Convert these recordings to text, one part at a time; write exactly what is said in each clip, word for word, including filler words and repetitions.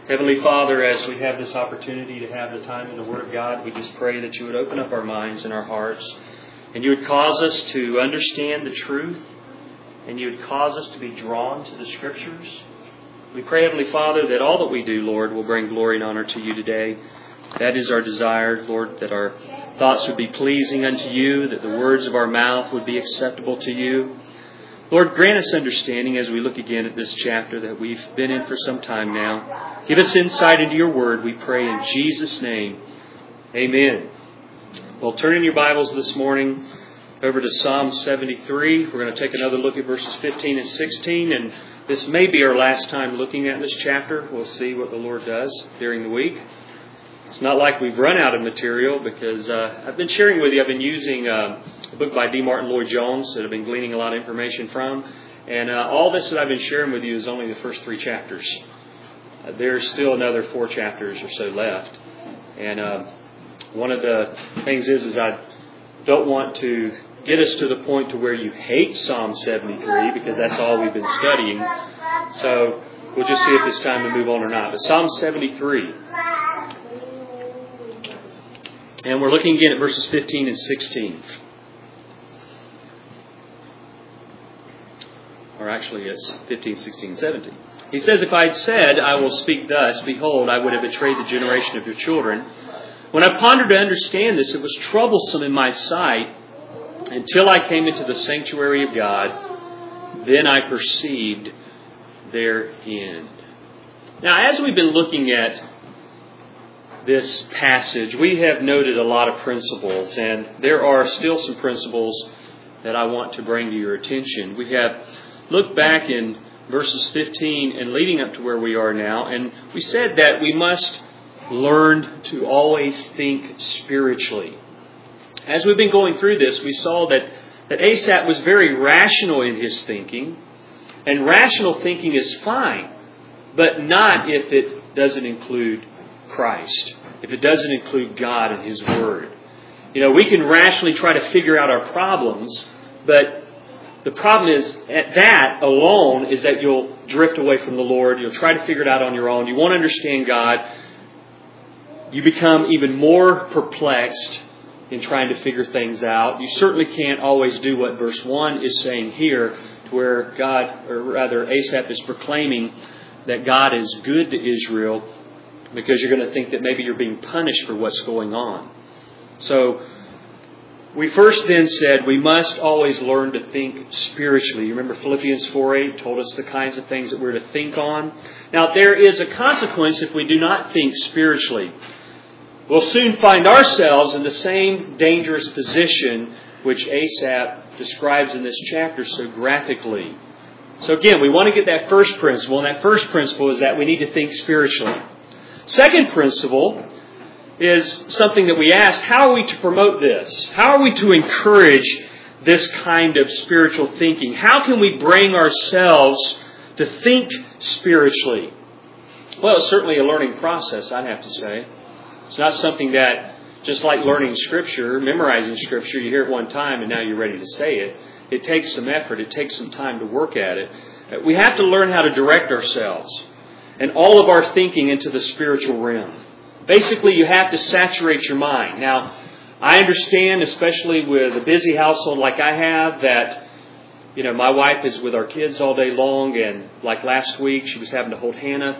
Heavenly Father, as we have this opportunity to have the time in the Word of God, we just pray that you would open up our minds and our hearts, and you would cause us to understand the truth, and you would cause us to be drawn to the Scriptures. We pray, Heavenly Father, that all that we do, Lord, will bring glory and honor to you today. That is our desire, Lord, that our thoughts would be pleasing unto you, that the words of our mouth would be acceptable to you. Lord, grant us understanding as we look again at this chapter that we've been in for some time now. Give us insight into your word, we pray in Jesus' name. Amen. Well, turn in your Bibles this morning over to Psalm seventy-three. We're going to take another look at verses fifteen and sixteen, and this may be our last time looking at this chapter. We'll see what the Lord does during the week. It's not like we've run out of material because uh, I've been sharing with you, I've been using uh, a book by D. Martin Lloyd-Jones that I've been gleaning a lot of information from. And uh, all this that I've been sharing with you is only the first three chapters. Uh, there's still another four chapters or so left. And uh, one of the things is, is I don't want to get us to the point to where you hate Psalm seventy-three because that's all we've been studying. So we'll just see if it's time to move on or not. But Psalm seventy-three. And we're looking again at verses fifteen and sixteen. Or actually it's fifteen, sixteen, seventeen. He says, "If I had said, I will speak thus, behold, I would have betrayed the generation of your children. When I pondered to understand this, it was troublesome in my sight until I came into the sanctuary of God. Then I perceived their end." Now, as we've been looking at this passage, we have noted a lot of principles, and there are still some principles that I want to bring to your attention. We have looked back in verses fifteen and leading up to where we are now, and we said that we must learn to always think spiritually. As we've been going through this, we saw that, that Asaph was very rational in his thinking, and rational thinking is fine, but not if it doesn't include Christ, if it doesn't include God and His Word. You know, we can rationally try to figure out our problems, but the problem is, at that alone, is that you'll drift away from the Lord. You'll try to figure it out on your own. You won't understand God. You become even more perplexed in trying to figure things out. You certainly can't always do what verse one is saying here, to where God, or rather Asaph is proclaiming that God is good to Israel, because you're going to think that maybe you're being punished for what's going on. So, we first then said we must always learn to think spiritually. You remember Philippians four eight told us the kinds of things that we're to think on. Now, there is a consequence if we do not think spiritually. We'll soon find ourselves in the same dangerous position which Asaph describes in this chapter so graphically. So again, we want to get that first principle, and that first principle is that we need to think spiritually. Second principle is something that we asked, how are we to promote this? How are we to encourage this kind of spiritual thinking? How can we bring ourselves to think spiritually? Well, it's certainly a learning process, I'd have to say. It's not something that, just like learning Scripture, memorizing Scripture, you hear it one time and now you're ready to say it. It takes some effort. It takes some time to work at it. We have to learn how to direct ourselves and all of our thinking into the spiritual realm. Basically, you have to saturate your mind. Now, I understand, especially with a busy household like I have, that, you know, my wife is with our kids all day long, and like last week, she was having to hold Hannah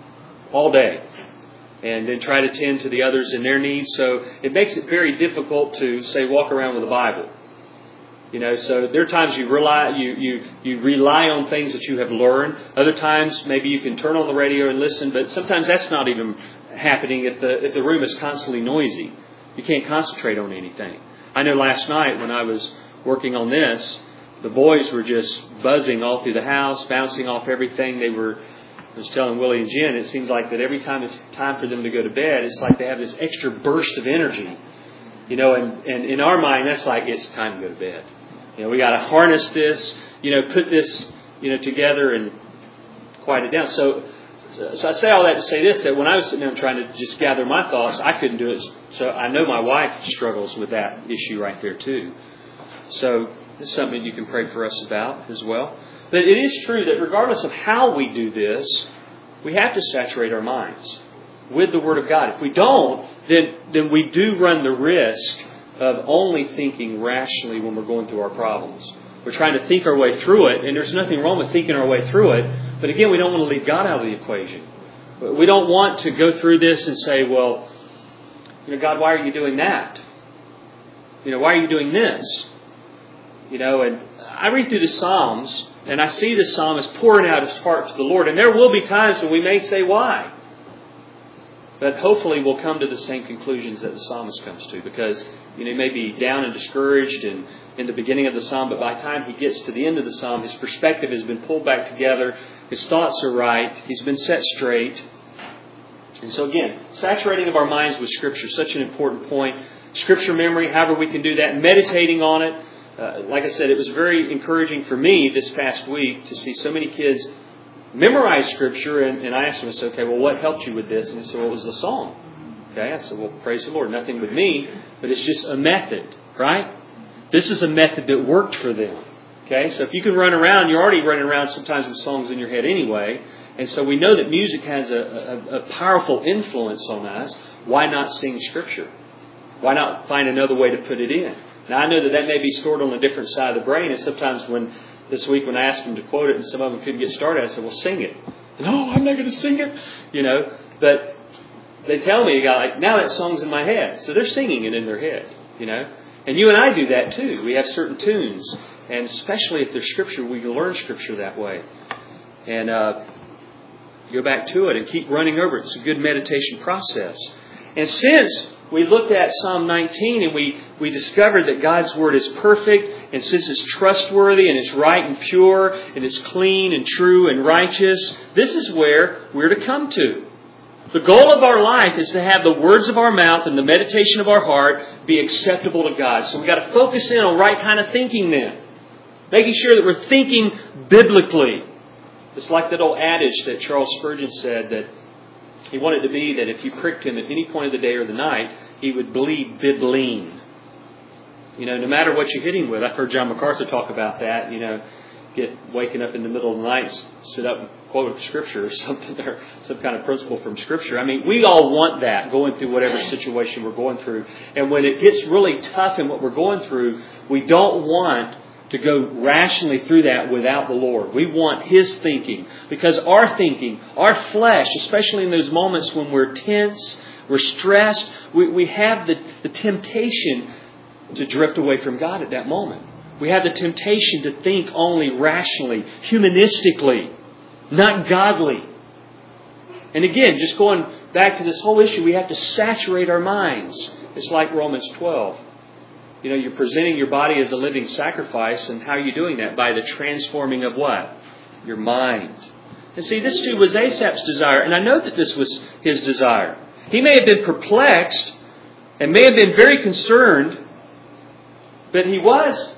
all day and then try to tend to the others in their needs. So it makes it very difficult to, say, walk around with a Bible. You know, so there are times you rely you, you you rely on things that you have learned. Other times, maybe you can turn on the radio and listen, but sometimes that's not even happening if the if the room is constantly noisy. You can't concentrate on anything. I know last night when I was working on this, the boys were just buzzing all through the house, bouncing off everything. They were, I was telling Willie and Jen, it seems like that every time it's time for them to go to bed, it's like they have this extra burst of energy. You know, and, and in our mind, that's like, it's time to go to bed. You know, we got to harness this, you know, put this, you know, together and quiet it down. So, so I say all that to say this, that when I was sitting down trying to just gather my thoughts, I couldn't do it. So I know my wife struggles with that issue right there too. So it's something that you can pray for us about as well. But it is true that regardless of how we do this, we have to saturate our minds with the Word of God. If we don't, then, then we do run the risk of only thinking rationally when we're going through our problems. We're trying to think our way through it, and there's nothing wrong with thinking our way through it. But again, we don't want to leave God out of the equation. We don't want to go through this and say, well, you know, God, why are you doing that? You know, why are you doing this? You know, and I read through the Psalms, and I see the psalmist pouring out his heart to the Lord. And there will be times when we may say, why? But hopefully we'll come to the same conclusions that the psalmist comes to. Because, you know, he may be down and discouraged in, in the beginning of the psalm, but by the time he gets to the end of the psalm, his perspective has been pulled back together. His thoughts are right. He's been set straight. And so again, saturating of our minds with Scripture is such an important point. Scripture memory, however we can do that, meditating on it. Uh, like I said, it was very encouraging for me this past week to see so many kids memorize Scripture. And, and I asked them, I said, okay, well, what helped you with this? And they said, well, it was the Psalm. Okay, I said, well, praise the Lord. Nothing with me, but it's just a method, right? This is a method that worked for them. Okay, so if you can run around, you're already running around sometimes with songs in your head anyway. And so we know that music has a, a, a powerful influence on us. Why not sing Scripture? Why not find another way to put it in? Now, I know that that may be stored on a different side of the brain. And sometimes when this week when I asked them to quote it and some of them couldn't get started, I said, well, sing it. No, I'm not going to sing it. You know, but they tell me, like, now that song's in my head. So they're singing it in their head, you know. And you and I do that too. We have certain tunes. And especially if there's Scripture, we learn Scripture that way. And uh, go back to it and keep running over it. It's a good meditation process. And since we looked at Psalm nineteen and we, we discovered that God's Word is perfect, and since it's trustworthy and it's right and pure and it's clean and true and righteous, this is where we're to come to. The goal of our life is to have the words of our mouth and the meditation of our heart be acceptable to God. So we've got to focus in on right kind of thinking then. Making sure that we're thinking biblically. It's like that old adage that Charles Spurgeon said that he wanted to be that if you pricked him at any point of the day or the night, he would bleed bibline. You know, no matter what you hit him with. I've heard John MacArthur talk about that, you know, get waking up in the middle of the night, sit up and quote a Scripture or something, or some kind of principle from Scripture. I mean, we all want that going through whatever situation we're going through. And when it gets really tough in what we're going through, we don't want to go rationally through that without the Lord. We want His thinking. Because our thinking, our flesh, especially in those moments when we're tense, we're stressed, we, we have the, the temptation to drift away from God at that moment. We have the temptation to think only rationally, humanistically, not godly. And again, just going back to this whole issue, we have to saturate our minds. It's like Romans twelve. You know, you're presenting your body as a living sacrifice, and how are you doing that? By the transforming of what? Your mind. And see, this too was Asaph's desire, and I know that this was his desire. He may have been perplexed and may have been very concerned, but he was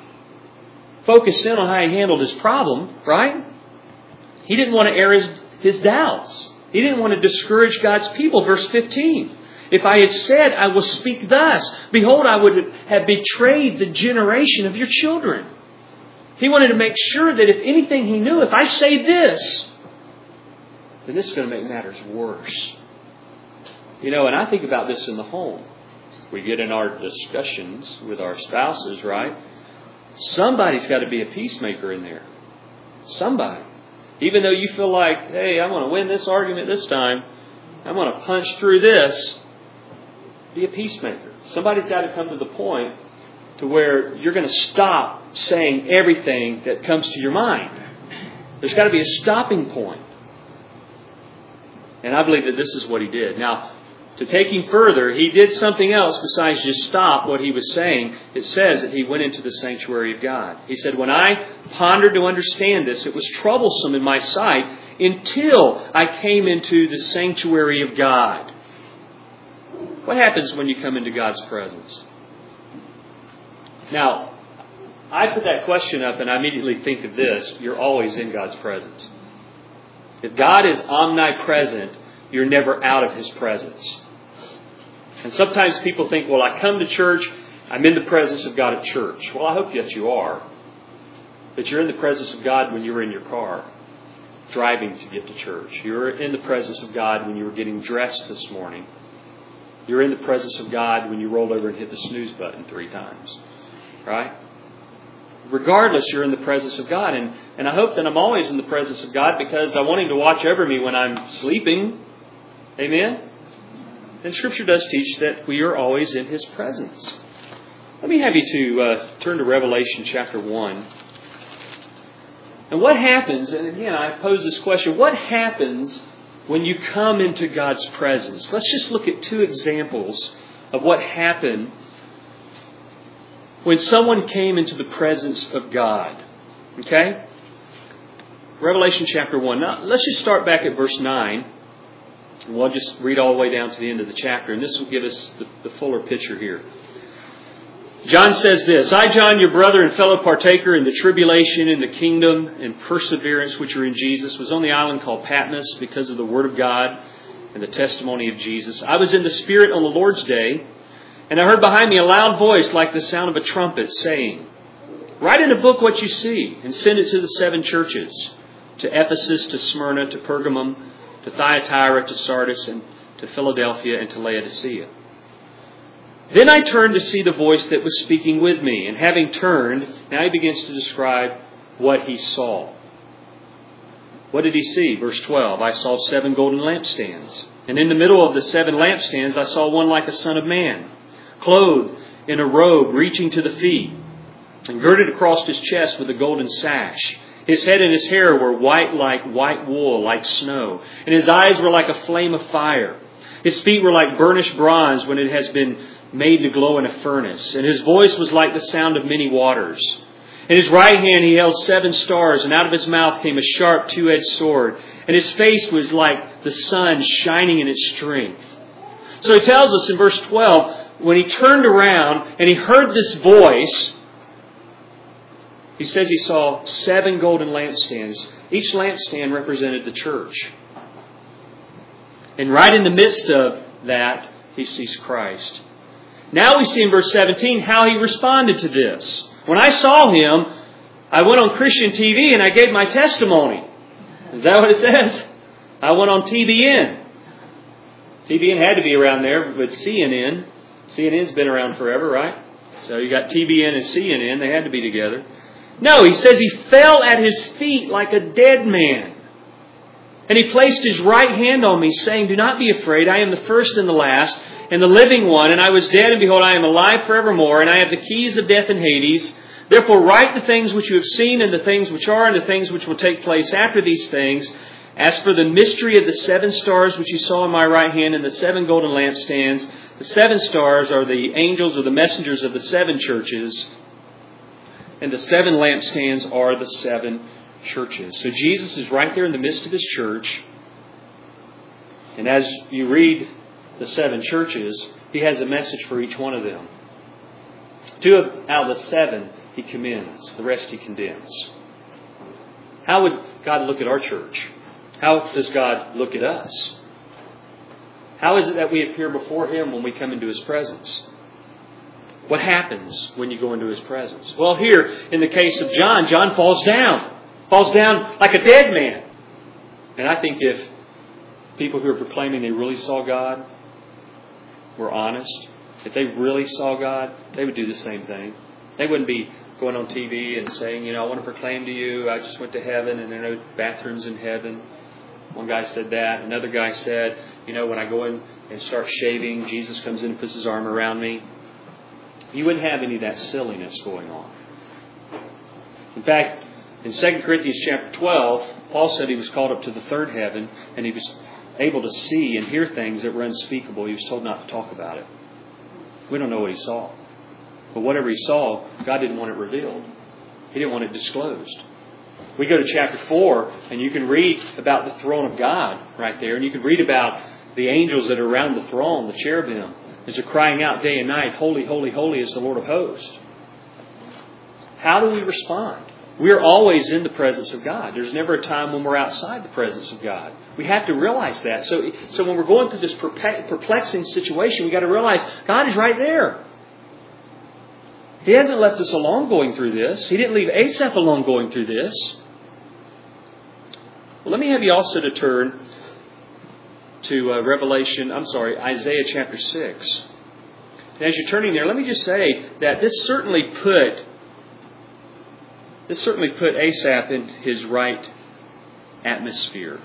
focused in on how he handled his problem, right? He didn't want to air his, his doubts. He didn't want to discourage God's people. Verse fifteen. If I had said, I will speak thus, behold, I would have betrayed the generation of your children. He wanted to make sure that if anything he knew, if I say this, then this is going to make matters worse. You know, and I think about this in the home. We get in our discussions with our spouses, right? Somebody's got to be a peacemaker in there. Somebody. Even though you feel like, hey, I'm going to win this argument this time. I'm going to punch through this. Be a peacemaker. Somebody's got to come to the point to where you're going to stop saying everything that comes to your mind. There's got to be a stopping point. And I believe that this is what he did. Now, to take him further, he did something else besides just stop what he was saying. It says that he went into the sanctuary of God. He said, when I pondered to understand this, it was troublesome in my sight until I came into the sanctuary of God. What happens when you come into God's presence? Now, I put that question up and I immediately think of this. You're always in God's presence. If God is omnipresent, you're never out of His presence. And sometimes people think, well, I come to church, I'm in the presence of God at church. Well, I hope that you are. But you're in the presence of God when you're in your car. driving to get to church. You were in the presence of God when you were getting dressed this morning. You're in the presence of God when you rolled over and hit the snooze button three times. Right? Regardless, you're in the presence of God. And, and I hope that I'm always in the presence of God because I want Him to watch over me when I'm sleeping. Amen? And Scripture does teach that we are always in His presence. Let me have you to uh, turn to Revelation chapter one. And what happens, and again I pose this question, what happens when you come into God's presence? Let's just look at two examples of what happened when someone came into the presence of God. Okay? Revelation chapter one. Now, let's just start back at verse nine. And we'll just read all the way down to the end of the chapter. And this will give us the, the fuller picture here. John says this, I, John, your brother and fellow partaker in the tribulation, in the kingdom and perseverance which are in Jesus, was on the island called Patmos because of the word of God and the testimony of Jesus. I was in the Spirit on the Lord's day, and I heard behind me a loud voice like the sound of a trumpet saying, write in a book what you see and send it to the seven churches, to Ephesus, to Smyrna, to Pergamum, to Thyatira, to Sardis, and to Philadelphia, and to Laodicea. Then I turned to see the voice that was speaking with me. And having turned, now he begins to describe what he saw. What did he see? Verse twelve, I saw seven golden lampstands. And in the middle of the seven lampstands, I saw one like a son of man, clothed in a robe reaching to the feet, and girded across his chest with a golden sash. His head and his hair were white like white wool, like snow. And his eyes were like a flame of fire. His feet were like burnished bronze when it has been made to glow in a furnace. And his voice was like the sound of many waters. In his right hand he held seven stars, and out of his mouth came a sharp two-edged sword. And his face was like the sun shining in its strength. So he tells us in verse twelve, when he turned around and he heard this voice, he says he saw seven golden lampstands. Each lampstand represented the church. And right in the midst of that, he sees Christ. Now we see in verse seventeen how he responded to this. When I saw him, I went on Christian T V and I gave my testimony. Is that what it says? I went on T B N. T B N had to be around there with C N N. C N N's been around forever, right? So you got T B N and C N N. They had to be together. No, he says he fell at his feet like a dead man. And he placed his right hand on me, saying, do not be afraid. I am the first and the last, and the living one. And I was dead, and behold, I am alive forevermore. And I have the keys of death and Hades. Therefore write the things which you have seen, and the things which are, and the things which will take place after these things. As for the mystery of the seven stars which you saw in my right hand, and the seven golden lampstands, the seven stars are the angels or the messengers of the seven churches. And the seven lampstands are the seven churches. So Jesus is right there in the midst of His church. And as you read the seven churches, He has a message for each one of them. Two out of the seven He commends. The rest He condemns. How would God look at our church? How does God look at us? How is it that we appear before Him when we come into His presence? What happens when you go into His presence? Well, here, in the case of John, John falls down. Falls down like a dead man. And I think if people who are proclaiming they really saw God were honest, if they really saw God, they would do the same thing. They wouldn't be going on T V and saying, you know, I want to proclaim to you, I just went to heaven and there are no bathrooms in heaven. One guy said that. Another guy said, you know, when I go in and start shaving, Jesus comes in and puts His arm around me. You wouldn't have any of that silliness going on. In fact, in Second Corinthians chapter twelve, Paul said he was called up to the third heaven and he was able to see and hear things that were unspeakable. He was told not to talk about it. We don't know what he saw. But whatever he saw, God didn't want it revealed. He didn't want it disclosed. We go to chapter four and you can read about the throne of God right there. And you can read about the angels that are around the throne, the cherubim, as they're crying out day and night, holy, holy, holy is the Lord of hosts. How do we respond? We're always in the presence of God. There's never a time when we're outside the presence of God. We have to realize that. So, so when we're going through this perplexing situation, we've got to realize God is right there. He hasn't left us alone going through this. He didn't leave Asaph alone going through this. Well, let me have you also to turn to uh, Revelation, I'm sorry, Isaiah chapter six. And as you're turning there, let me just say that this certainly put this certainly put Asaph in his right atmosphere.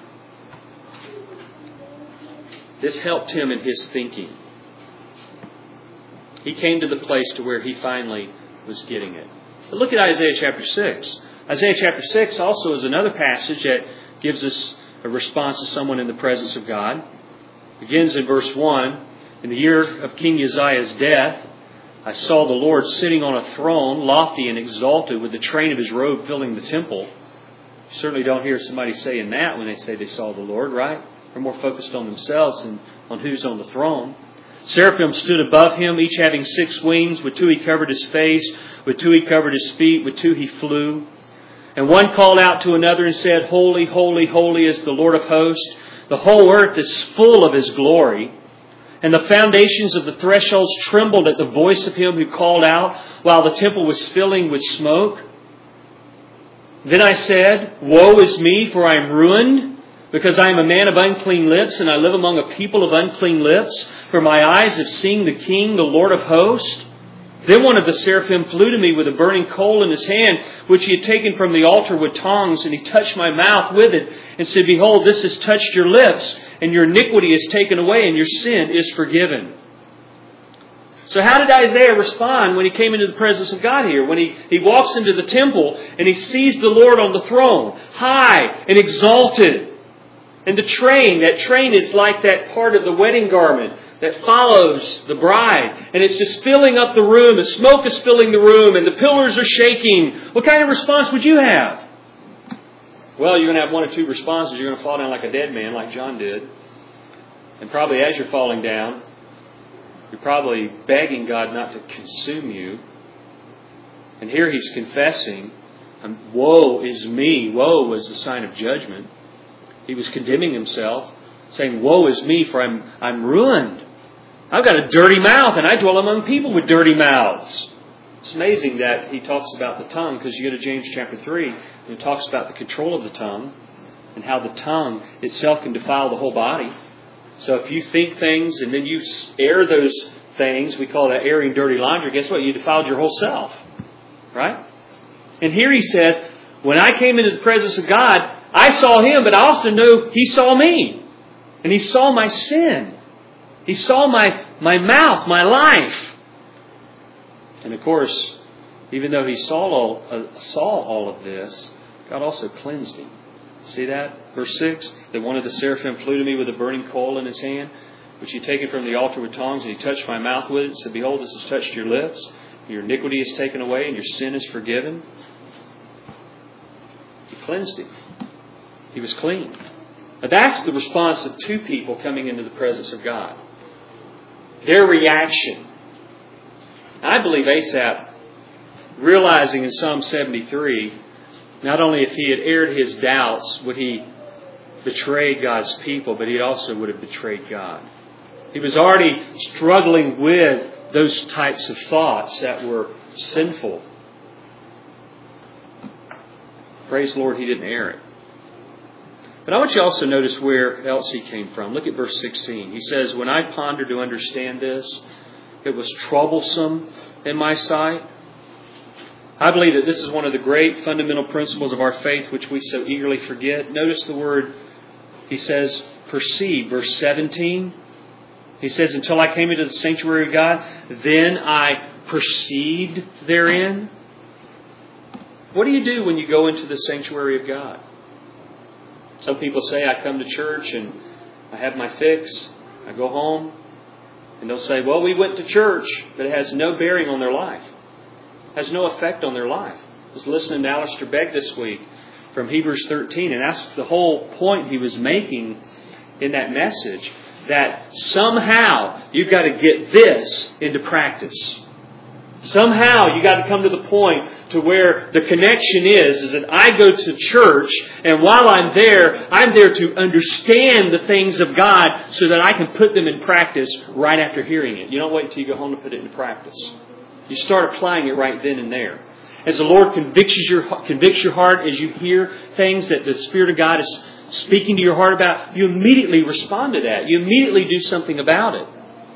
This helped him in his thinking. He came to the place to where he finally was getting it. But look at Isaiah chapter six. Isaiah chapter six also is another passage that gives us a response to someone in the presence of God. It begins in verse one. In the year of King Uzziah's death, I saw the Lord sitting on a throne, lofty and exalted, with the train of his robe filling the temple. You certainly don't hear somebody saying that when they say they saw the Lord, right? They're more focused on themselves than on who's on the throne. Seraphim stood above him, each having six wings. With two he covered his face, with two he covered his feet, with two he flew. And one called out to another and said, Holy, holy, holy is the Lord of hosts. The whole earth is full of his glory. And the foundations of the thresholds trembled at the voice of him who called out, while the temple was filling with smoke. Then I said, Woe is me, for I am ruined, because I am a man of unclean lips, and I live among a people of unclean lips. For my eyes have seen the King, the Lord of hosts. Then one of the seraphim flew to me with a burning coal in his hand, which he had taken from the altar with tongs, and he touched my mouth with it, and said, Behold, this has touched your lips, and your iniquity is taken away, and your sin is forgiven. So how did Isaiah respond when he came into the presence of God here? When he, he walks into the temple, and he sees the Lord on the throne, high and exalted. And the train, that train is like that part of the wedding garment that follows the bride. And it's just filling up the room. The smoke is filling the room and the pillars are shaking. What kind of response would you have? Well, you're going to have one or two responses. You're going to fall down like a dead man, like John did. And probably as you're falling down, you're probably begging God not to consume you. And here he's confessing, Woe is me. Woe was the sign of judgment. He was condemning himself, saying, Woe is me, for I'm, I'm ruined. I've got a dirty mouth, and I dwell among people with dirty mouths. It's amazing that he talks about the tongue, because you go to James chapter three, and it talks about the control of the tongue, and how the tongue itself can defile the whole body. So if you think things, and then you air those things, we call that airing dirty laundry, guess what? You defiled your whole self. Right? And here he says, when I came into the presence of God, I saw him, but I also know he saw me. And he saw my sin. He saw my, my mouth, my life. And of course, even though he saw all, uh, saw all of this, God also cleansed him. See that? Verse six, that one of the seraphim flew to me with a burning coal in his hand, which he had taken from the altar with tongs, and he touched my mouth with it, and said, Behold, this has touched your lips. Your iniquity is taken away, and your sin is forgiven. He cleansed him. He was clean. Now that's the response of two people coming into the presence of God. Their reaction. I believe Asaph, realizing in Psalm seventy-three, not only if he had aired his doubts, would he betray God's people, but he also would have betrayed God. He was already struggling with those types of thoughts that were sinful. Praise the Lord, he didn't air it. But I want you to also notice where else he came from. Look at verse sixteen. He says, When I pondered to understand this, it was troublesome in my sight. I believe that this is one of the great fundamental principles of our faith, which we so eagerly forget. Notice the word, he says, perceive. Verse seventeen. He says, Until I came into the sanctuary of God, then I perceived therein. What do you do when you go into the sanctuary of God? Some people say, I come to church and I have my fix. I go home. And they'll say, well, we went to church, but it has no bearing on their life. It has no effect on their life. I was listening to Alistair Begg this week from Hebrews thirteen, and that's the whole point he was making in that message, that somehow you've got to get this into practice. Somehow you got to come to the point to where the connection is, is that I go to church, and while I'm there, I'm there to understand the things of God so that I can put them in practice right after hearing it. You don't wait until you go home to put it into practice. You start applying it right then and there. As the Lord convicts your, convicts your heart, as you hear things that the Spirit of God is speaking to your heart about, you immediately respond to that. You immediately do something about it.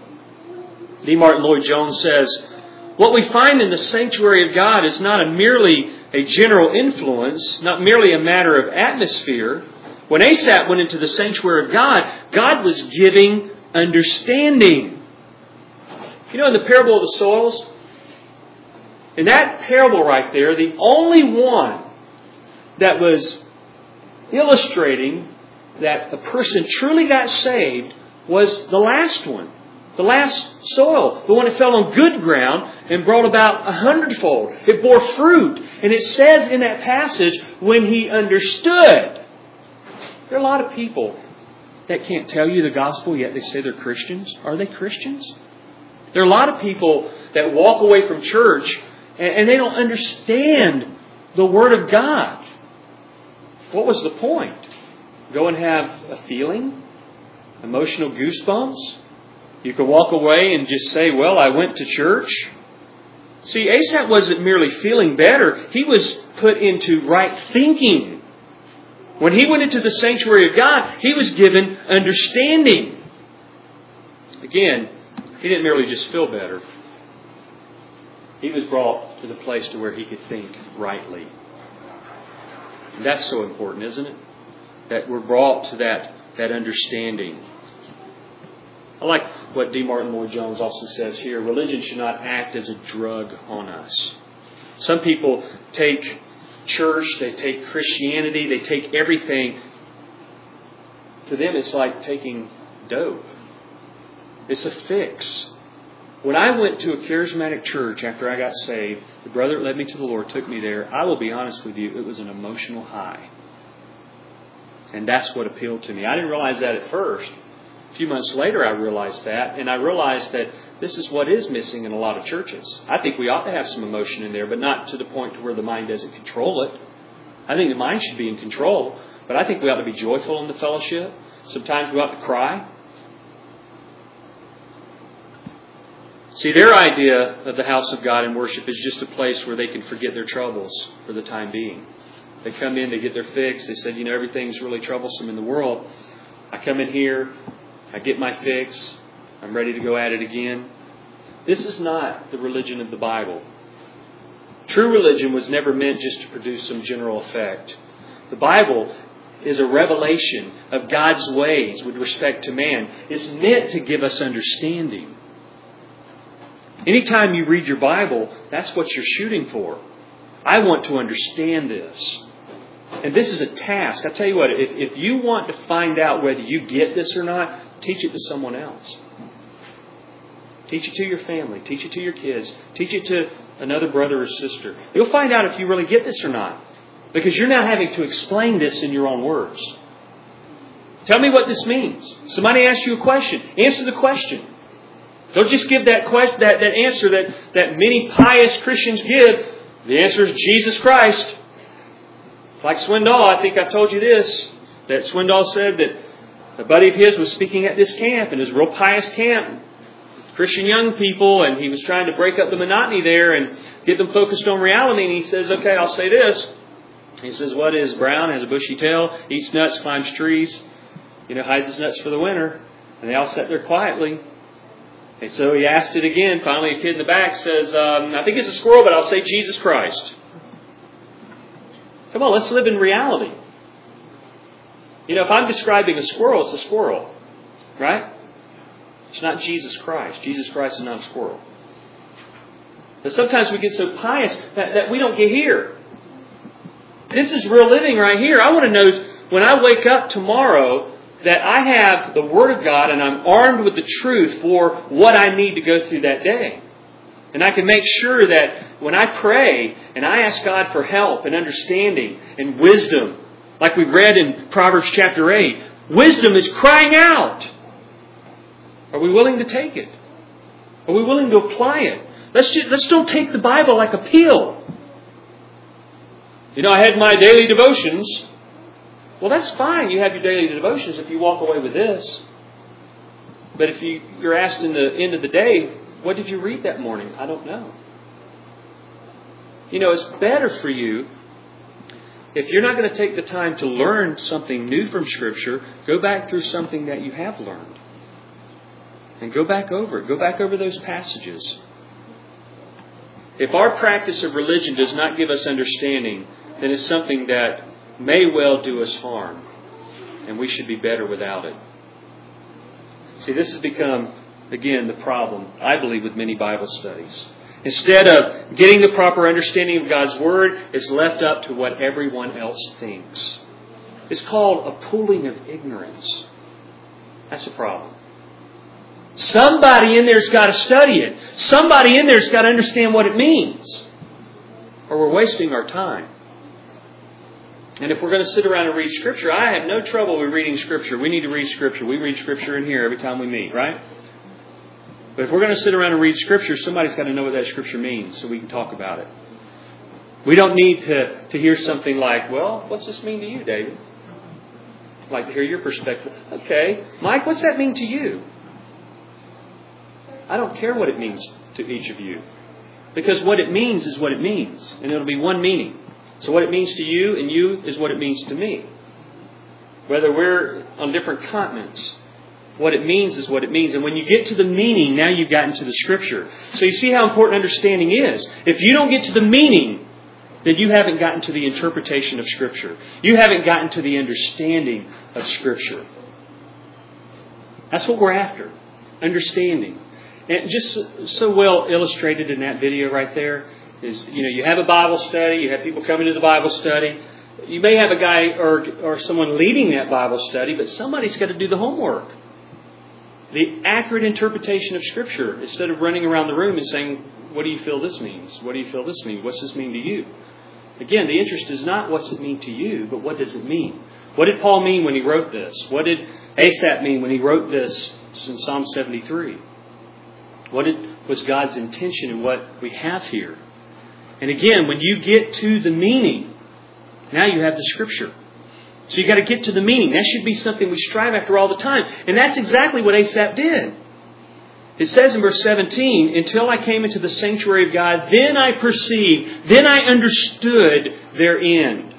D. Martin Lloyd-Jones says, what we find in the sanctuary of God is not a merely a general influence, not merely a matter of atmosphere. When Asaph went into the sanctuary of God, God was giving understanding. You know, in the parable of the soils, in that parable right there, the only one that was illustrating that a person truly got saved was the last one. The last soil, the one that fell on good ground and brought about a hundredfold. It bore fruit. And it says in that passage, when he understood. There are a lot of people that can't tell you the gospel, yet they say they're Christians. Are they Christians? There are a lot of people that walk away from church and they don't understand the Word of God. What was the point? Go and have a feeling? Emotional goosebumps? You could walk away and just say, well, I went to church. See, Asaph wasn't merely feeling better. He was put into right thinking. When he went into the sanctuary of God, he was given understanding. Again, he didn't merely just feel better. He was brought to the place to where he could think rightly. And that's so important, isn't it? That we're brought to that, that understanding. I like what D. Martin Lloyd-Jones also says here. Religion should not act as a drug on us. Some people take church, they take Christianity, they take everything. To them, it's like taking dope. It's a fix. When I went to a charismatic church after I got saved, the brother that led me to the Lord took me there. I will be honest with you, it was an emotional high. And that's what appealed to me. I didn't realize that at first. A few months later, I realized that, and I realized that this is what is missing in a lot of churches. I think we ought to have some emotion in there, but not to the point to where the mind doesn't control it. I think the mind should be in control, but I think we ought to be joyful in the fellowship. Sometimes we ought to cry. See, their idea of the house of God and worship is just a place where they can forget their troubles for the time being. They come in, they get their fix. They said, you know, everything's really troublesome in the world. I come in here, I get my fix, I'm ready to go at it again. This is not the religion of the Bible. True religion was never meant just to produce some general effect. The Bible is a revelation of God's ways with respect to man. It's meant to give us understanding. Anytime you read your Bible, that's what you're shooting for. I want to understand this. And this is a task. I tell you what, if, if you want to find out whether you get this or not, teach it to someone else. Teach it to your family. Teach it to your kids. Teach it to another brother or sister. You'll find out if you really get this or not. Because you're now having to explain this in your own words. Tell me what this means. Somebody asks you a question. Answer the question. Don't just give that question, that, that answer that, that many pious Christians give. The answer is Jesus Christ. Like Swindoll, I think I've told you this, that Swindoll said that a buddy of his was speaking at this camp, and it was a real pious camp, Christian young people, and he was trying to break up the monotony there and get them focused on reality. And he says, okay, I'll say this. He says, what is brown, has a bushy tail, eats nuts, climbs trees, you know, hides his nuts for the winter. And they all sat there quietly. And so he asked it again. Finally, a kid in the back says, um, I think it's a squirrel, but I'll say Jesus Christ. Come on, let's live in reality. You know, if I'm describing a squirrel, it's a squirrel. Right? It's not Jesus Christ. Jesus Christ is not a squirrel. But sometimes we get so pious that, that we don't get here. This is real living right here. I want to know when I wake up tomorrow that I have the Word of God and I'm armed with the truth for what I need to go through that day. And I can make sure that when I pray and I ask God for help and understanding and wisdom, like we read in Proverbs chapter eight, wisdom is crying out. Are we willing to take it? Are we willing to apply it? Let's just, let's don't take the Bible like a pill. You know, I had my daily devotions. Well, that's fine. You have your daily devotions if you walk away with this. But if you, you're asked in the end of the day, what did you read that morning? I don't know. You know, it's better for you if you're not going to take the time to learn something new from Scripture, go back through something that you have learned. And go back over it. Go back over those passages. If our practice of religion does not give us understanding, then it's something that may well do us harm. And we should be better without it. See, this has become, again, the problem, I believe, with many Bible studies. Instead of getting the proper understanding of God's Word, it's left up to what everyone else thinks. It's called a pooling of ignorance. That's a problem. Somebody in there's got to study it. Somebody in there's got to understand what it means. Or we're wasting our time. And if we're going to sit around and read Scripture, I have no trouble with reading Scripture. We need to read Scripture. We read Scripture in here every time we meet, right? But if we're going to sit around and read Scripture, somebody's got to know what that Scripture means so we can talk about it. We don't need to, to hear something like, well, what's this mean to you, David? I'd like to hear your perspective. Okay, Mike, what's that mean to you? I don't care what it means to each of you. Because what it means is what it means. And it'll be one meaning. So what it means to you and you is what it means to me. Whether we're on different continents, what it means is what it means. And when you get to the meaning, now you've gotten to the Scripture. So you see how important understanding is. If you don't get to the meaning, then you haven't gotten to the interpretation of Scripture. You haven't gotten to the understanding of Scripture. That's what we're after. Understanding. And just so well illustrated in that video right there is, you know, you have a Bible study, you have people coming to the Bible study. You may have a guy or or someone leading that Bible study, but somebody's got to do the homework. The accurate interpretation of Scripture, instead of running around the room and saying, what do you feel this means? What do you feel this means? What's this mean to you? Again, the interest is not what's it mean to you, but what does it mean? What did Paul mean when he wrote this? What did Asaph mean when he wrote this in Psalm seventy-three? What did, was God's intention in what we have here? And again, when you get to the meaning, now you have the Scripture. So you've got to get to the meaning. That should be something we strive after all the time. And that's exactly what Asaph did. It says in verse seventeen, until I came into the sanctuary of God, then I perceived, then I understood their end.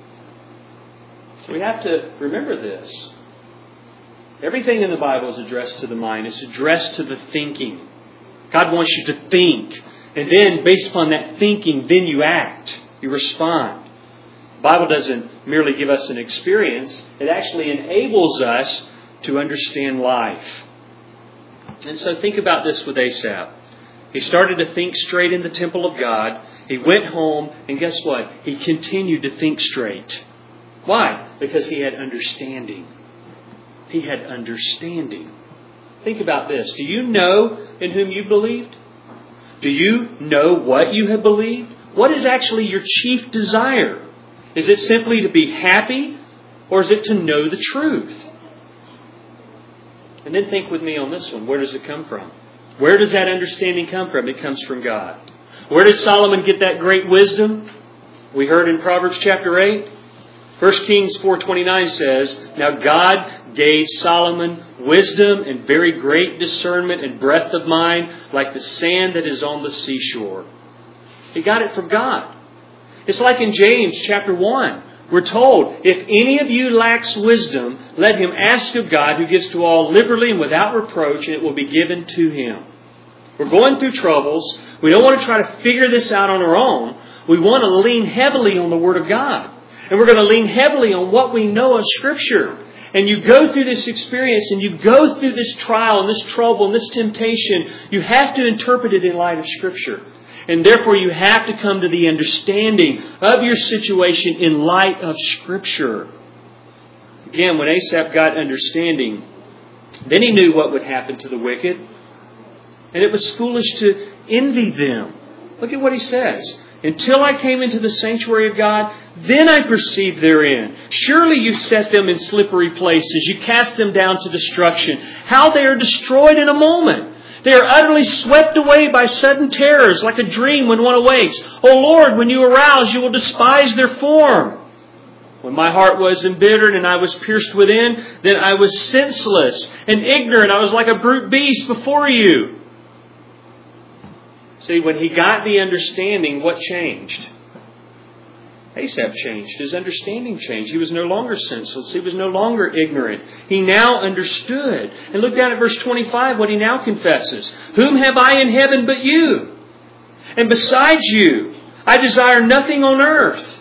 So we have to remember this. Everything in the Bible is addressed to the mind. It's addressed to the thinking. God wants you to think. And then, based upon that thinking, then you act. You respond. The Bible doesn't merely give us an experience. It actually enables us to understand life. And so think about this with Asaph. He started to think straight in the temple of God. He went home, and guess what? He continued to think straight. Why? Because he had understanding. He had understanding. Think about this. Do you know in whom you believed? Do you know what you have believed? What is actually your chief desire? Is it simply to be happy, or is it to know the truth? And then think with me on this one. Where does it come from? Where does that understanding come from? It comes from God. Where did Solomon get that great wisdom? We heard in Proverbs chapter eight. First Kings four twenty-nine says, now God gave Solomon wisdom and very great discernment and breadth of mind like the sand that is on the seashore. He got it from God. It's like in James chapter one. We're told, if any of you lacks wisdom, let him ask of God, who gives to all liberally and without reproach, and it will be given to him. We're going through troubles. We don't want to try to figure this out on our own. We want to lean heavily on the Word of God. And we're going to lean heavily on what we know of Scripture. And you go through this experience and you go through this trial and this trouble and this temptation. You have to interpret it in light of Scripture. And therefore you have to come to the understanding of your situation in light of Scripture. Again, when Asaph got understanding, then he knew what would happen to the wicked. And it was foolish to envy them. Look at what he says. Until I came into the sanctuary of God, then I perceived therein. Surely you set them in slippery places. You cast them down to destruction. How they are destroyed in a moment. They are utterly swept away by sudden terrors, like a dream when one awakes. O Lord, when you arouse, you will despise their form. When my heart was embittered and I was pierced within, then I was senseless and ignorant. I was like a brute beast before you. See, when he got the understanding, what changed? Asaph changed. His understanding changed. He was no longer senseless. He was no longer ignorant. He now understood. And look down at verse twenty-five, what he now confesses. Whom have I in heaven but you? And besides you, I desire nothing on earth.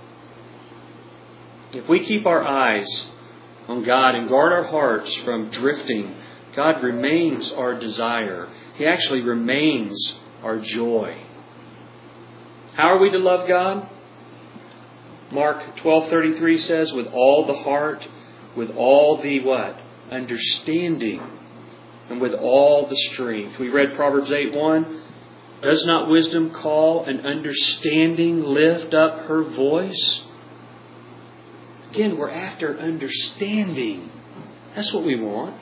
If we keep our eyes on God and guard our hearts from drifting, God remains our desire. He actually remains our joy. How are we to love God? Mark twelve thirty-three says, with all the heart, with all the what? Understanding, and with all the strength. We read Proverbs eight one. Does not wisdom call and understanding lift up her voice? Again, we're after understanding. That's what we want.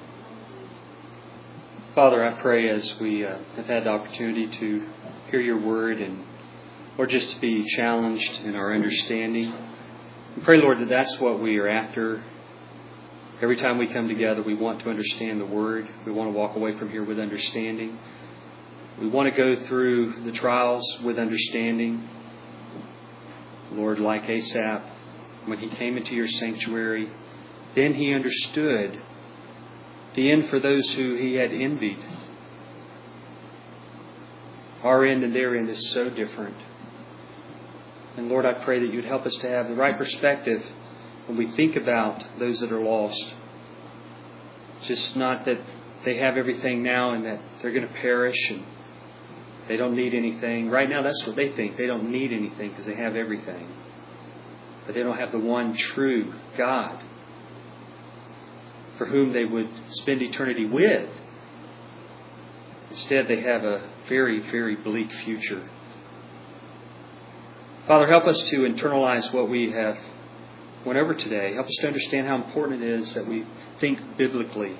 Father, I pray as we uh, have had the opportunity to hear your word and or just to be challenged in our understanding. I pray, Lord, that that's what we are after. Every time we come together, we want to understand the Word. We want to walk away from here with understanding. We want to go through the trials with understanding. Lord, like Asaph, when he came into your sanctuary, then he understood the end for those who he had envied. Our end and their end is so different. And Lord, I pray that you'd help us to have the right perspective when we think about those that are lost. Just not that they have everything now and that they're going to perish and they don't need anything. Right now, that's what they think. They don't need anything because they have everything. But they don't have the one true God for whom they would spend eternity with. Instead, they have a very, very bleak future. Father, help us to internalize what we have went over today. Help us to understand how important it is that we think biblically.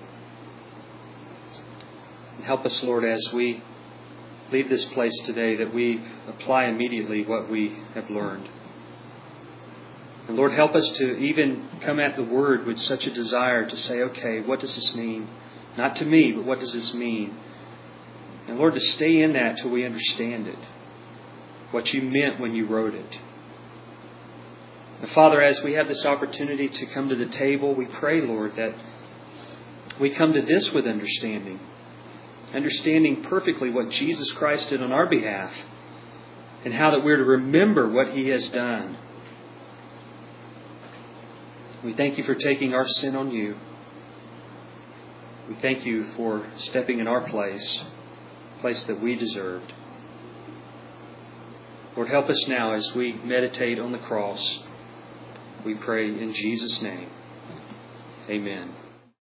And help us, Lord, as we leave this place today, that we apply immediately what we have learned. And Lord, help us to even come at the Word with such a desire to say, okay, what does this mean? Not to me, but what does this mean? And Lord, to stay in that till we understand it. What you meant when you wrote it. And Father, as we have this opportunity to come to the table, we pray, Lord, that we come to this with understanding. Understanding perfectly what Jesus Christ did on our behalf. And how that we're to remember what He has done. We thank you for taking our sin on you. We thank you for stepping in our place. A place that we deserved. Lord, help us now as we meditate on the cross. We pray in Jesus' name. Amen.